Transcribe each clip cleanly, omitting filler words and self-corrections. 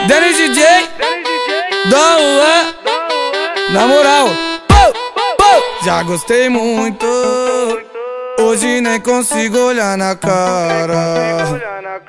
Denis DJ, Dom Juan, na moral, já gostei muito. Hoje nem consigo olhar na cara.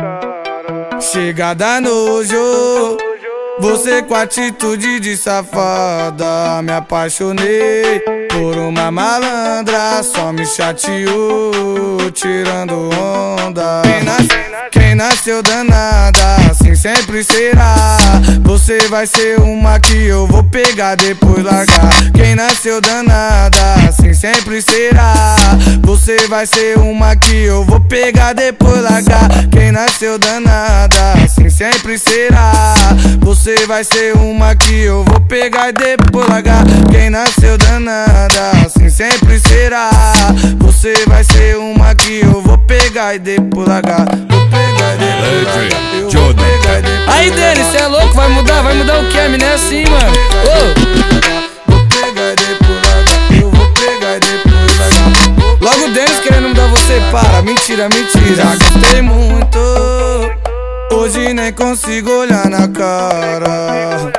Chega da nojo, você com atitude de safada. Me apaixonei por uma malandra, só me chateou, tirando onda. Quem nasceu danada, assim sempre será. Você vai ser uma que eu vou pegar, depois largar. Quem nasceu danada, assim sempre será. Você vai ser uma que eu vou pegar, depois largar. Quem nasceu danada, assim sempre será. Você vai ser uma que eu vou pegar e depois largar. Quem nasceu danada, assim sempre será. Você vai ser uma que eu vou pegar e depois largar. Vou pegar e depois largar. Eu vou pegar e depois largar. Aí, Denis, cê é louco? Vai mudar o que? A mina é assim, mano. Vou pegar e depois largar. Eu vou pegar e depois largar. Logo o Denis querendo mudar você, para. Mentira, mentira. Já gostei muito. Hoje nem consigo olhar na cara.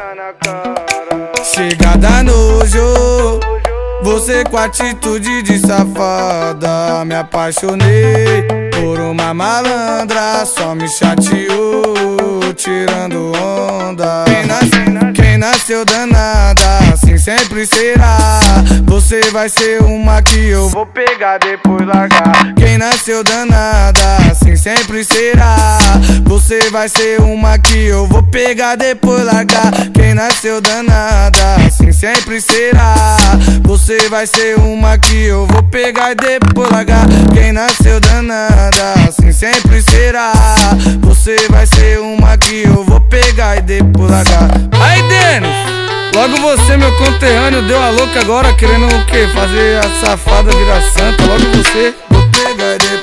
Chega da nojo, você com atitude de safada. Me apaixonei por uma malandra, só me chateou, tirando onda. Quem nasceu danada, assim sempre será. Você vai ser uma que eu vou pegar, depois largar. Quem nasceu danada, assim sempre será. Você vai ser uma que eu vou pegar, depois largar. Quem nasceu danada, assim sempre será. Você vai ser uma que eu vou pegar e depois largar. Quem nasceu danada, assim sempre será. Você vai ser uma que eu vou pegar e depois largar. Aí, Denis, logo você, meu conterrâneo, deu a louca agora, querendo o quê? Fazer a safada virar santa. Logo você, vou pegar e depois